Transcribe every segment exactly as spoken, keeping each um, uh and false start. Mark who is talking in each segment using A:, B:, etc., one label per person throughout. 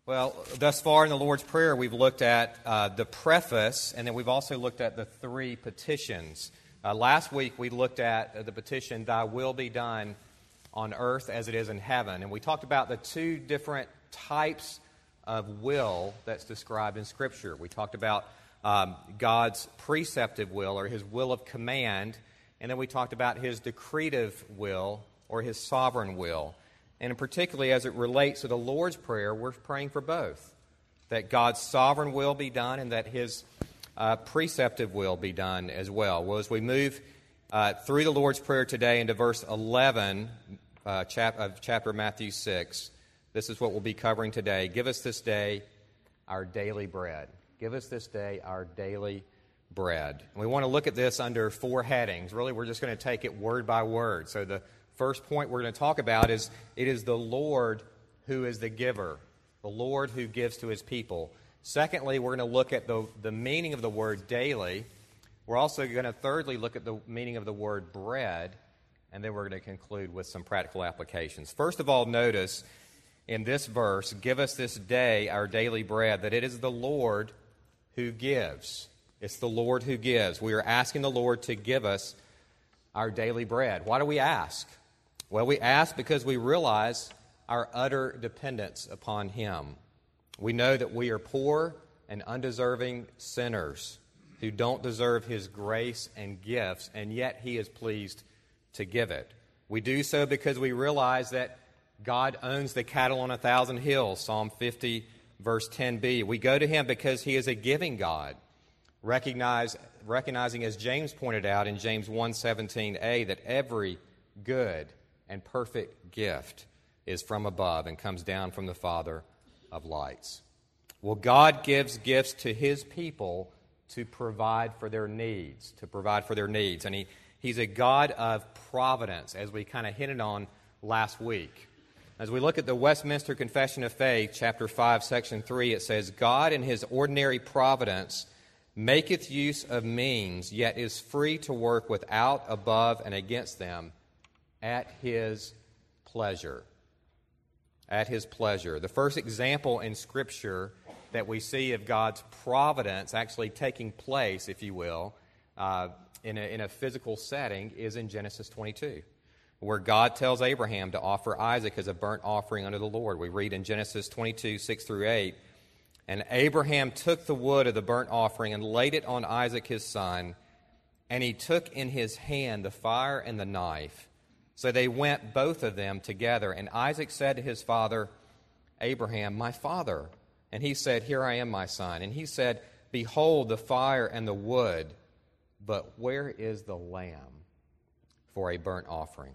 A: Well, thus far in the Lord's Prayer, we've looked at uh, the preface, and then we've also looked at the three petitions. Uh, last week, we looked at uh, the petition, Thy will be done on earth as it is in heaven. And we talked about the two different types of will that's described in Scripture. We talked about um, God's preceptive will, or His will of command, and then we talked about His decretive will, or His sovereign will. And particularly as it relates to the Lord's Prayer, we're praying for both. That God's sovereign will be done and that His uh, preceptive will be done as well. Well, as we move uh, through the Lord's Prayer today into verse eleven uh, chap- of chapter Matthew six, this is what we'll be covering today. Give us this day our daily bread. Give us this day our daily bread. And we want to look at this under four headings. Really, we're just going to take it word by word. So the first point we're going to talk about is it is the Lord who is the giver, the Lord who gives to His people. Secondly, we're going to look at the, the meaning of the word daily. We're also going to thirdly look at the meaning of the word bread, and then we're going to conclude with some practical applications. First of all, notice in this verse, give us this day our daily bread, that it is the Lord who gives. It's the Lord who gives. We are asking the Lord to give us our daily bread. Why do we ask? Well, we ask because we realize our utter dependence upon Him. We know that we are poor and undeserving sinners who don't deserve His grace and gifts, and yet He is pleased to give it. We do so because we realize that God owns the cattle on a thousand hills, Psalm fifty, verse ten b. We go to Him because He is a giving God, recognize, recognizing, as James pointed out in James one seventeen a, that every good and perfect gift is from above and comes down from the Father of lights. Well, God gives gifts to His people to provide for their needs, to provide for their needs. And he, He's a God of providence, as we kind of hinted on last week. As we look at the Westminster Confession of Faith, chapter five, section three, it says, God in His ordinary providence maketh use of means, yet is free to work without, above, and against them, at His pleasure. At His pleasure. The first example in Scripture that we see of God's providence actually taking place, if you will, uh, in, a, in a physical setting is in Genesis twenty-two, where God tells Abraham to offer Isaac as a burnt offering unto the Lord. We read in Genesis twenty-two, six through eight, and Abraham took the wood of the burnt offering and laid it on Isaac his son, and he took in his hand the fire and the knife. So they went, both of them, together. And Isaac said to his father, Abraham, my father. And he said, Here I am, my son. And he said, Behold the fire and the wood, but where is the lamb for a burnt offering?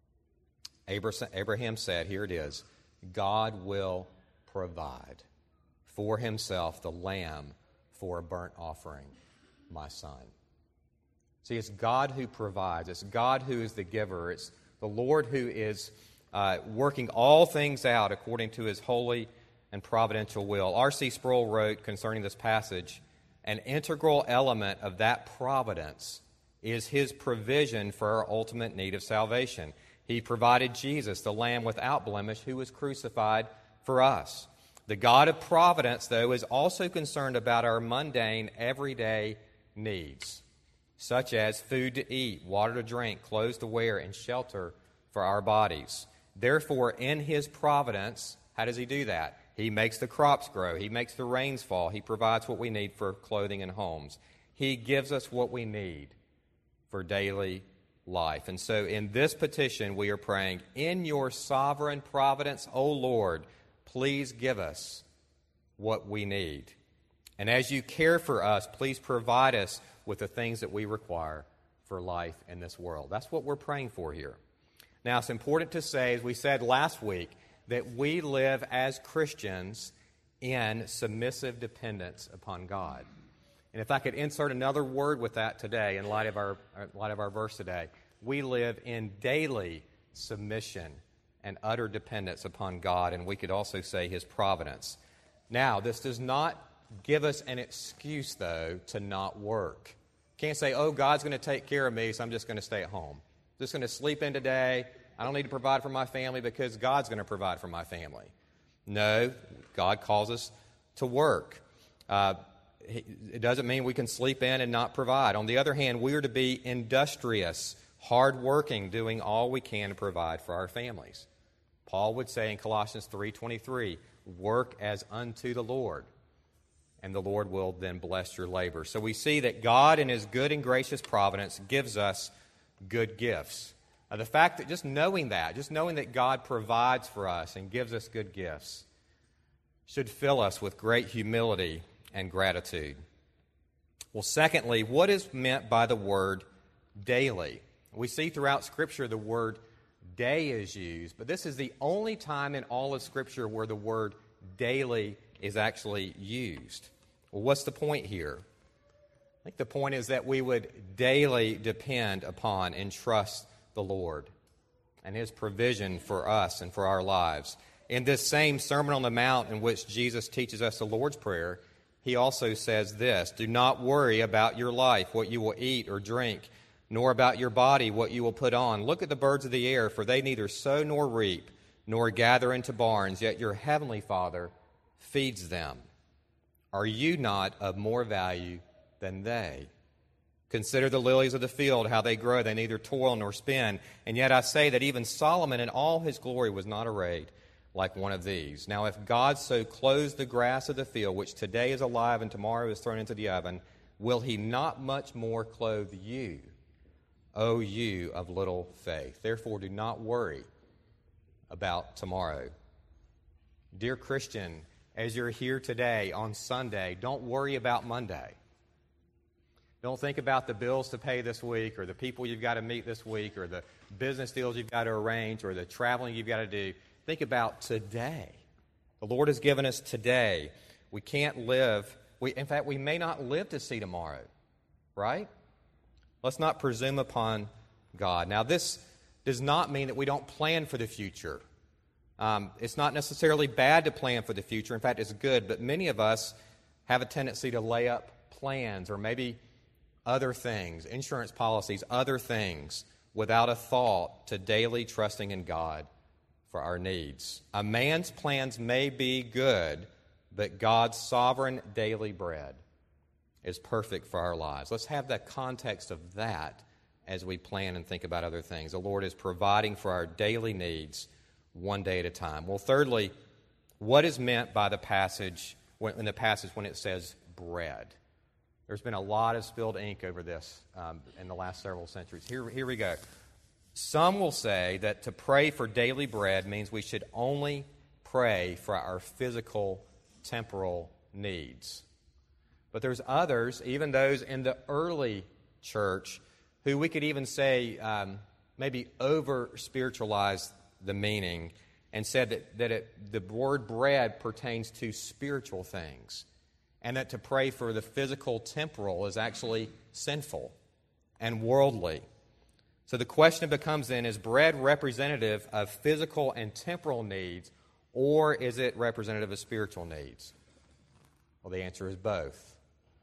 A: Abraham said, here it is, God will provide for Himself the lamb for a burnt offering, my son. See, it's God who provides. It's God who is the giver. It's the Lord who is uh, working all things out according to His holy and providential will. R C Sproul wrote concerning this passage, an integral element of that providence is His provision for our ultimate need of salvation. He provided Jesus, the Lamb without blemish, who was crucified for us. The God of providence, though, is also concerned about our mundane, everyday needs, such as food to eat, water to drink, clothes to wear, and shelter for our bodies. Therefore, in His providence, how does He do that? He makes the crops grow. He makes the rains fall. He provides what we need for clothing and homes. He gives us what we need for daily life. And so in this petition, we are praying, in your sovereign providence, O Lord, please give us what we need. And as you care for us, please provide us with the things that we require for life in this world. That's what we're praying for here. Now, it's important to say, as we said last week, that we live as Christians in submissive dependence upon God. And if I could insert another word with that today, in light of our, in light of our verse today, we live in daily submission and utter dependence upon God, and we could also say His providence. Now, this does not give us an excuse, though, to not work. Can't say, oh, God's going to take care of me, so I'm just going to stay at home. Just going to sleep in today. I don't need to provide for my family because God's going to provide for my family. No, God calls us to work. Uh, it doesn't mean we can sleep in and not provide. On the other hand, we are to be industrious, hardworking, doing all we can to provide for our families. Paul would say in Colossians three twenty-three, work as unto the Lord, and the Lord will then bless your labor. So we see that God in His good and gracious providence gives us good gifts. Now, the fact that just knowing that, just knowing that God provides for us and gives us good gifts should fill us with great humility and gratitude. Well, secondly, what is meant by the word daily? We see throughout Scripture the word day is used, but this is the only time in all of Scripture where the word daily is actually used. Well, what's the point here? I think the point is that we would daily depend upon and trust the Lord and His provision for us and for our lives. In this same Sermon on the Mount in which Jesus teaches us the Lord's Prayer, He also says this, do not worry about your life, what you will eat or drink, nor about your body, what you will put on. Look at the birds of the air, for they neither sow nor reap, nor gather into barns, yet your heavenly Father feeds them. Are you not of more value than they? Consider the lilies of the field, how they grow. They neither toil nor spin. And yet I say that even Solomon in all his glory was not arrayed like one of these. Now if God so clothes the grass of the field, which today is alive and tomorrow is thrown into the oven, will He not much more clothe you, O you of little faith? Therefore do not worry about tomorrow. Dear Christian, as you're here today on Sunday, don't worry about Monday. Don't think about the bills to pay this week or the people you've got to meet this week or the business deals you've got to arrange or the traveling you've got to do. Think about today. The Lord has given us today. We can't live. We, in fact, we may not live to see tomorrow, right? Let's not presume upon God. Now, this does not mean that we don't plan for the future. Um, it's not necessarily bad to plan for the future. In fact, it's good. But many of us have a tendency to lay up plans or maybe other things, insurance policies, other things, without a thought to daily trusting in God for our needs. A man's plans may be good, but God's sovereign daily bread is perfect for our lives. Let's have the context of that as we plan and think about other things. The Lord is providing for our daily needs one day at a time. Well, thirdly, what is meant by the passage, in the passage when it says bread? There's been a lot of spilled ink over this um, in the last several centuries. Here, here we go. Some will say that to pray for daily bread means we should only pray for our physical, temporal needs. But there's others, even those in the early church, who we could even say um, maybe over-spiritualized the meaning and said that, that it, the word bread pertains to spiritual things, and that to pray for the physical, temporal is actually sinful and worldly. So the question becomes then, is bread representative of physical and temporal needs, or is it representative of spiritual needs? Well, the answer is both.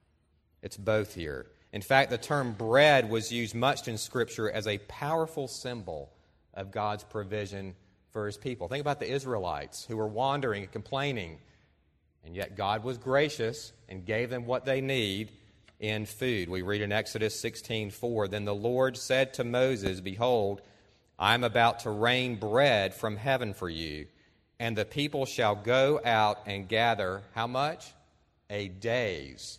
A: It's both here. In fact, the term bread was used much in Scripture as a powerful symbol of God's provision for His people. Think about the Israelites who were wandering and complaining, and yet God was gracious and gave them what they need in food. We read in Exodus sixteen four, then the Lord said to Moses, behold, I am about to rain bread from heaven for you, and the people shall go out and gather, how much? A day's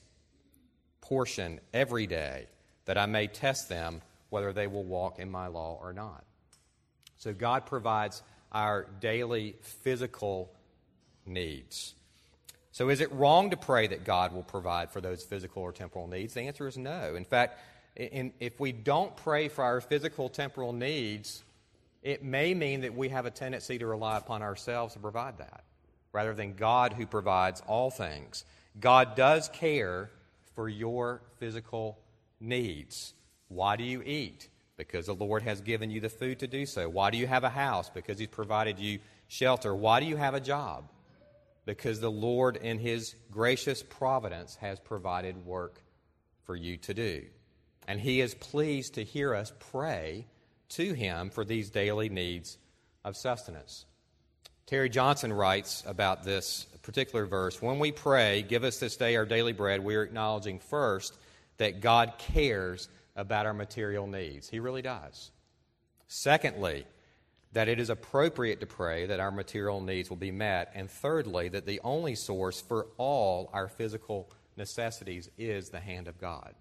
A: portion every day, that I may test them whether they will walk in my law or not. So God provides our daily physical needs. So is it wrong to pray that God will provide for those physical or temporal needs? The answer is no. In fact, in, if we don't pray for our physical, temporal needs, it may mean that we have a tendency to rely upon ourselves to provide that, rather than God who provides all things. God does care for your physical needs. Why do you eat? Because the Lord has given you the food to do so. Why do you have a house? Because He's provided you shelter. Why do you have a job? Because the Lord in His gracious providence has provided work for you to do. And He is pleased to hear us pray to Him for these daily needs of sustenance. Terry Johnson writes about this particular verse, when we pray, give us this day our daily bread, we are acknowledging first that God cares about our material needs. He really does. Secondly, that it is appropriate to pray that our material needs will be met. And thirdly, that the only source for all our physical necessities is the hand of God.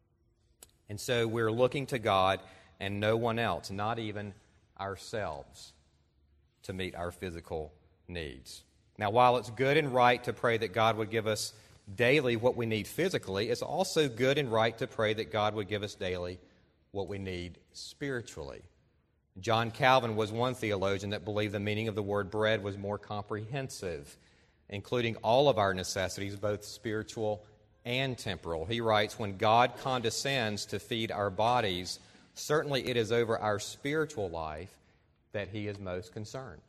A: And so we're looking to God and no one else, not even ourselves, to meet our physical needs. Now, while it's good and right to pray that God would give us daily what we need physically, it's also good and right to pray that God would give us daily what we need spiritually. John Calvin was one theologian that believed the meaning of the word bread was more comprehensive, including all of our necessities, both spiritual and temporal. He writes, when God condescends to feed our bodies, certainly it is over our spiritual life that He is most concerned.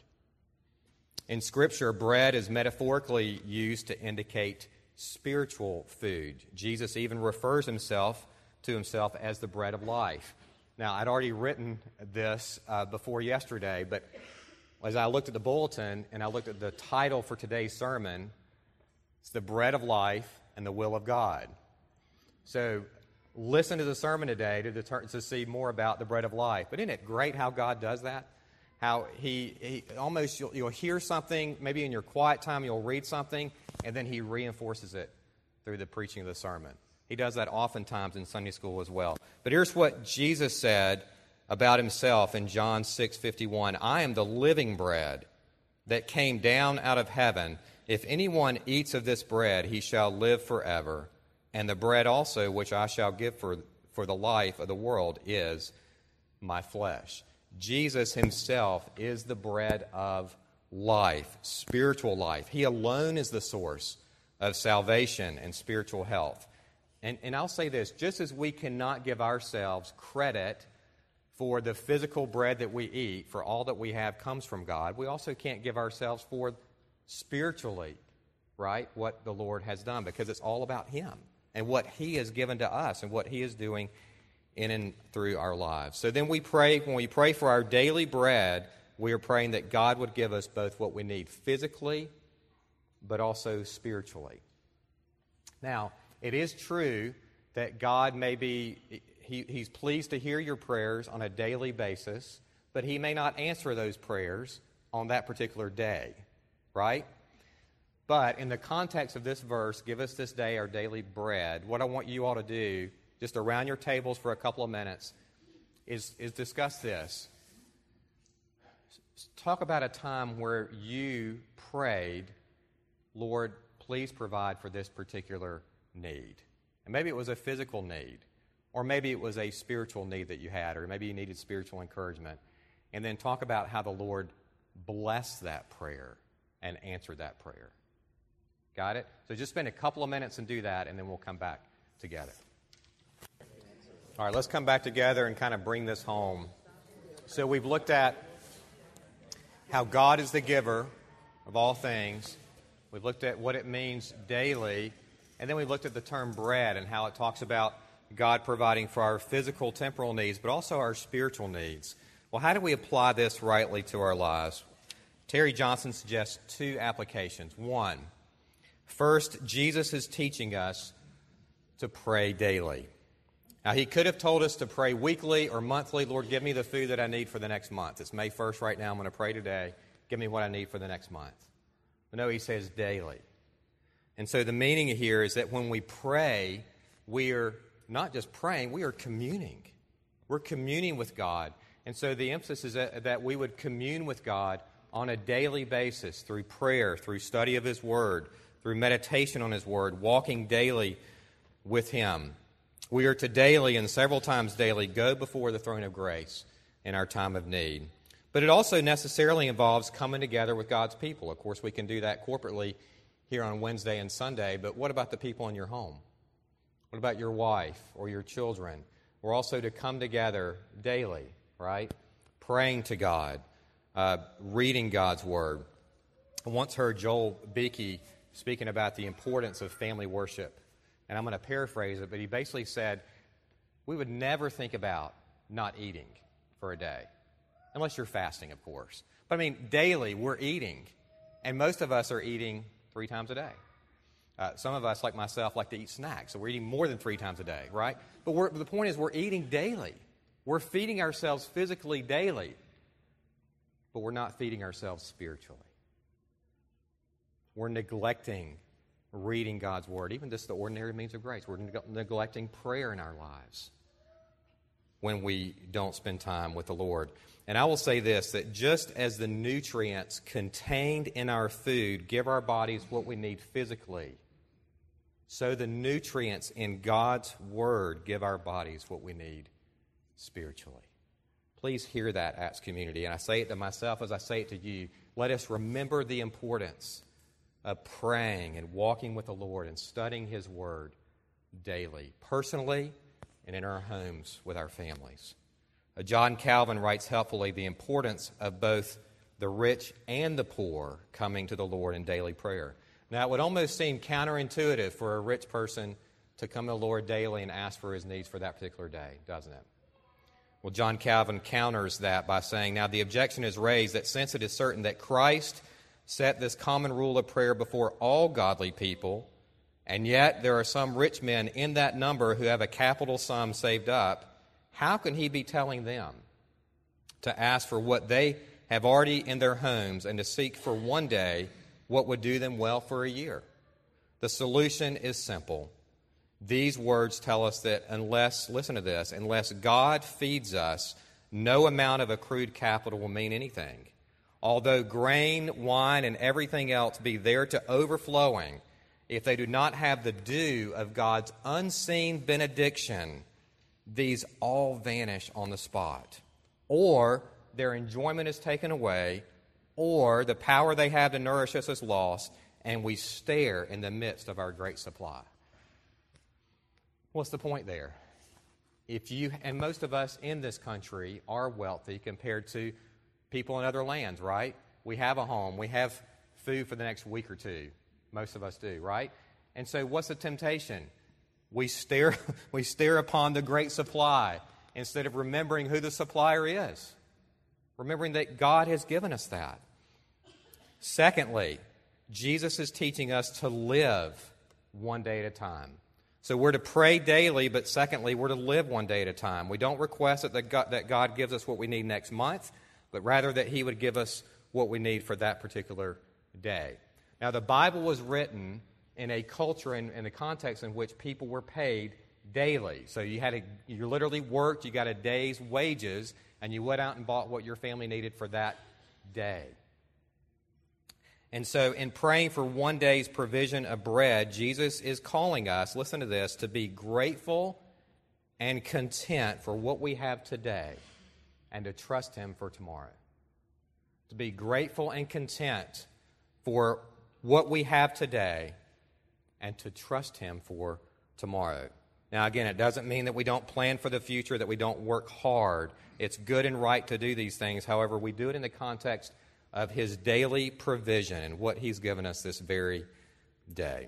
A: In Scripture, bread is metaphorically used to indicate spiritual food. Jesus even refers himself to himself as the bread of life. Now, I'd already written this uh, before yesterday, but as I looked at the bulletin and I looked at the title for today's sermon, it's the bread of life and the will of God. So listen to the sermon today to, deter- to see more about the bread of life. But isn't it great how God does that? How he, he almost, you'll, you'll hear something, maybe in your quiet time you'll read something, and then He reinforces it through the preaching of the sermon. He does that oftentimes in Sunday school as well. But here's what Jesus said about Himself in John six fifty-one. I am the living bread that came down out of heaven. If anyone eats of this bread, he shall live forever. And the bread also which I shall give for, for the life of the world is my flesh. Jesus Himself is the bread of life, spiritual life. He alone is the source of salvation and spiritual health. And, and I'll say this, just as we cannot give ourselves credit for the physical bread that we eat, for all that we have comes from God, we also can't give ourselves for spiritually, right, what the Lord has done, because it's all about Him and what He has given to us and what He is doing in and through our lives. So then we pray, when we pray for our daily bread, we are praying that God would give us both what we need physically, but also spiritually. Now, it is true that God may be, he, He's pleased to hear your prayers on a daily basis, but He may not answer those prayers on that particular day, right? But in the context of this verse, give us this day our daily bread, what I want you all to do, just around your tables for a couple of minutes, is, is discuss this. Talk about a time where you prayed, Lord, please provide for this particular need. And maybe it was a physical need, or maybe it was a spiritual need that you had, or maybe you needed spiritual encouragement. And then talk about how the Lord blessed that prayer and answered that prayer. Got it? So just spend a couple of minutes and do that, and then we'll come back together. All right, let's come back together and kind of bring this home. So we've looked at how God is the giver of all things. We've looked at what it means daily. And then we looked at the term bread and how it talks about God providing for our physical, temporal needs, but also our spiritual needs. Well, how do we apply this rightly to our lives? Terry Johnson suggests two applications. One, first, Jesus is teaching us to pray daily. Now, He could have told us to pray weekly or monthly. Lord, give me the food that I need for the next month. It's May first right now. I'm going to pray today. Give me what I need for the next month. But no, He says daily. And so the meaning here is that when we pray, we are not just praying, we are communing. We're communing with God. And so the emphasis is that, that we would commune with God on a daily basis through prayer, through study of His Word, through meditation on His Word, walking daily with Him. We are to daily and several times daily go before the throne of grace in our time of need. But it also necessarily involves coming together with God's people. Of course, we can do that corporately here on Wednesday and Sunday, but what about the people in your home? What about your wife or your children? We're also to come together daily, right? Praying to God, uh, reading God's Word. I once heard Joel Beakey speaking about the importance of family worship. And I'm going to paraphrase it, but he basically said, we would never think about not eating for a day, unless you're fasting, of course. But I mean, daily we're eating, and most of us are eating three times a day. Uh, some of us, like myself, like to eat snacks, so we're eating more than three times a day, right? But we're, the point is we're eating daily. We're feeding ourselves physically daily, but we're not feeding ourselves spiritually. We're neglecting reading God's Word, even just the ordinary means of grace. We're neg- neglecting prayer in our lives when we don't spend time with the Lord. And I will say this, that just as the nutrients contained in our food give our bodies what we need physically, so the nutrients in God's Word give our bodies what we need spiritually. Please hear that, Acts community. And I say it to myself as I say it to you. Let us remember the importance of praying and walking with the Lord and studying His Word daily, personally and in our homes with our families. Uh, John Calvin writes helpfully the importance of both the rich and the poor coming to the Lord in daily prayer. Now, it would almost seem counterintuitive for a rich person to come to the Lord daily and ask for his needs for that particular day, doesn't it? Well, John Calvin counters that by saying, now the objection is raised that since it is certain that Christ set this common rule of prayer before all godly people, and yet there are some rich men in that number who have a capital sum saved up, how can he be telling them to ask for what they have already in their homes and to seek for one day what would do them well for a year? The solution is simple. These words tell us that unless, listen to this, unless God feeds us, no amount of accrued capital will mean anything. Although grain, wine, and everything else be there to overflowing, if they do not have the dew of God's unseen benediction, these all vanish on the spot. Or their enjoyment is taken away, or the power they have to nourish us is lost, and we stare in the midst of our great supply. What's the point there? If you, and most of us in this country are wealthy compared to people in other lands, right? We have a home. We have food for the next week or two. Most of us do, right? And so what's the temptation? We stare, we stare upon the great supply instead of remembering who the supplier is. Remembering that God has given us that. Secondly, Jesus is teaching us to live one day at a time. So we're to pray daily, but secondly, we're to live one day at a time. We don't request that God, that God gives us what we need next month, but rather that He would give us what we need for that particular day. Now, the Bible was written in a culture and in, in the context in which people were paid daily. So you had a, you literally worked, you got a day's wages, and you went out and bought what your family needed for that day. And so in praying for one day's provision of bread, Jesus is calling us, listen to this, to be grateful and content for what we have today and to trust Him for tomorrow. To be grateful and content for what we have today and to trust Him for tomorrow. Now, again, it doesn't mean that we don't plan for the future, that we don't work hard. It's good and right to do these things. However, we do it in the context of His daily provision and what He's given us this very day.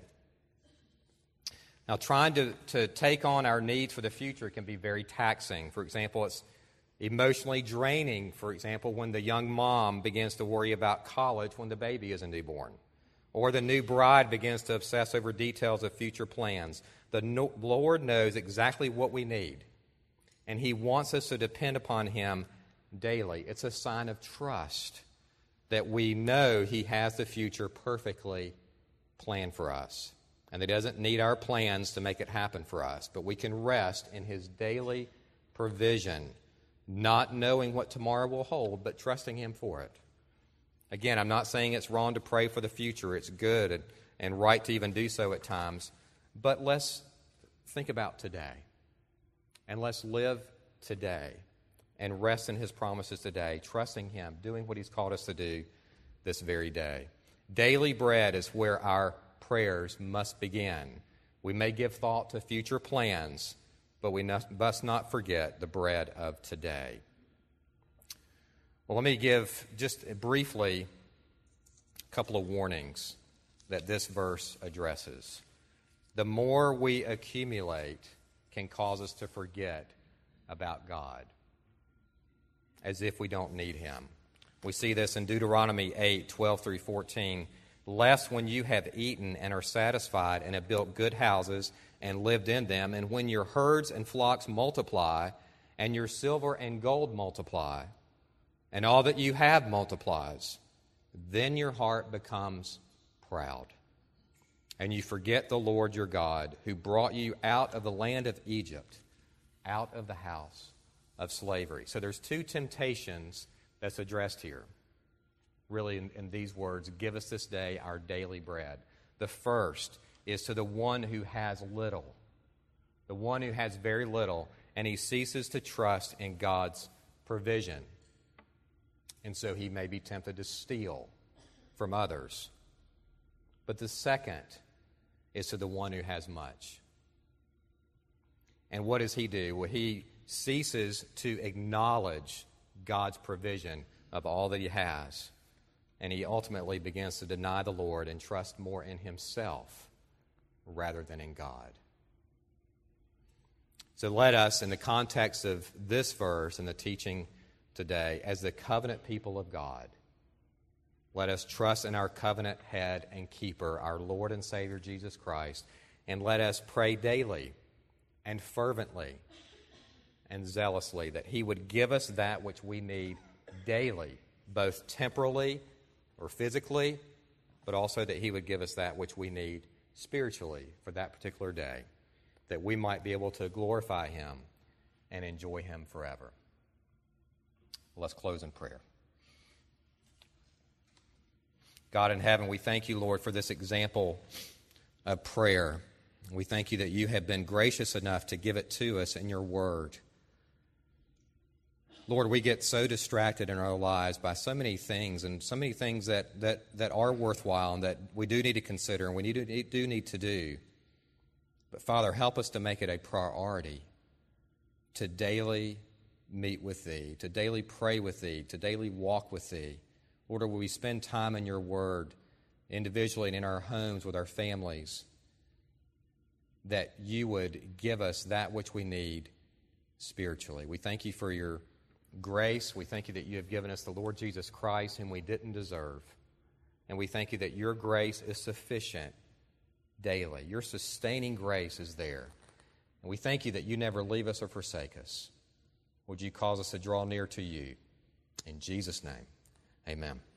A: Now, trying to, to take on our needs for the future can be very taxing. For example, it's emotionally draining, for example, when the young mom begins to worry about college when the baby is a newborn, or the new bride begins to obsess over details of future plans. The no- Lord knows exactly what we need, and He wants us to depend upon Him daily. It's a sign of trust that we know He has the future perfectly planned for us, and that He doesn't need our plans to make it happen for us, but we can rest in His daily provision, not knowing what tomorrow will hold, but trusting Him for it. Again, I'm not saying it's wrong to pray for the future. It's good and, and right to even do so at times, but let's think about today, and let's live today and rest in His promises today, trusting Him, doing what He's called us to do this very day. Daily bread is where our prayers must begin. We may give thought to future plans, but we must not forget the bread of today. Well, let me give just briefly a couple of warnings that this verse addresses. The more we accumulate can cause us to forget about God, as if we don't need Him. We see this in Deuteronomy eight, twelve through fourteen. Lest when you have eaten and are satisfied and have built good houses and lived in them, and when your herds and flocks multiply, and your silver and gold multiply, and all that you have multiplies, then your heart becomes proud, and you forget the Lord your God, who brought you out of the land of Egypt, out of the house of slavery. So there's two temptations that's addressed here. Really, in, in these words, give us this day our daily bread. The first is to the one who has little, the one who has very little, and he ceases to trust in God's provision. And so he may be tempted to steal from others. But the second is to the one who has much. And what does he do? Well, he ceases to acknowledge God's provision of all that he has. And he ultimately begins to deny the Lord and trust more in himself rather than in God. So let us, in the context of this verse and the teaching today, as the covenant people of God, let us trust in our covenant head and keeper, our Lord and Savior Jesus Christ, and let us pray daily and fervently and zealously that he would give us that which we need daily, both temporally or physically, but also that he would give us that which we need spiritually for that particular day, that we might be able to glorify him and enjoy him forever. Let's close in prayer. God in heaven, we thank you, Lord, for this example of prayer. We thank you that you have been gracious enough to give it to us in your word. Lord, we get so distracted in our lives by so many things, and so many things that, that, that are worthwhile and that we do need to consider and we need to, do need to do. But Father, help us to make it a priority to daily meet with Thee, to daily pray with Thee, to daily walk with Thee. Lord, will we spend time in your word individually and in our homes with our families, that you would give us that which we need spiritually. We thank you for your grace. We thank you that you have given us the Lord Jesus Christ, whom we didn't deserve. And we thank you that your grace is sufficient daily. Your sustaining grace is there. And we thank you that you never leave us or forsake us. Would you cause us to draw near to you? In Jesus' name, amen.